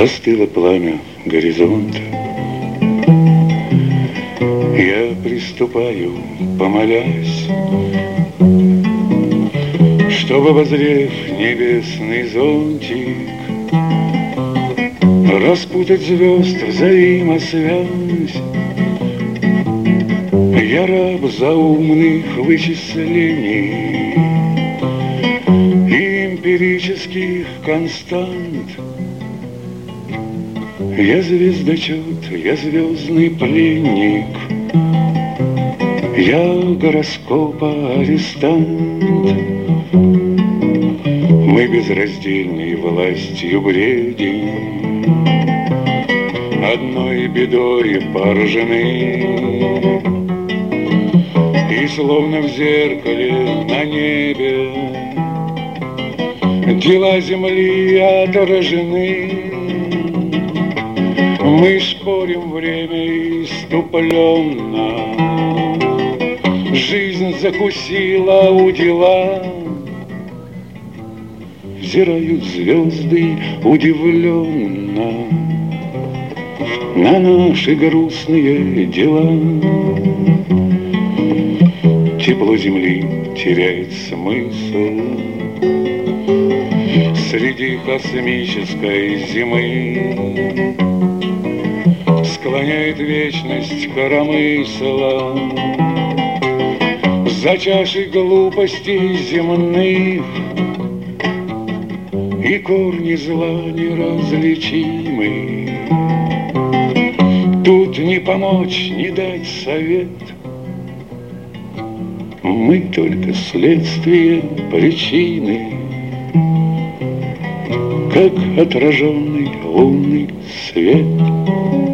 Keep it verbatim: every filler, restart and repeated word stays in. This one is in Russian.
Остыло пламя горизонта. Я приступаю, помолясь, чтобы, обозрев небесный зонтик, распутать звезд взаимосвязь. Я раб заумных вычислений и эмпирических констант. Я звездочет, я звездный пленник, я гороскопа арестант. Мы безраздельной властью бредим, одной бедой поражены, и словно в зеркале на небе дела земли отражены. Мы спорим время иступленно, жизнь закусила удила. Взирают звезды удивленно на наши грустные дела. Тепло земли теряет смысл среди космической зимы, склоняет вечность коромысла за чашей глупостей земных, и корни зла неразличимы. Тут не помочь, не дать совет, мы только следствие причины, как отраженный лунный свет.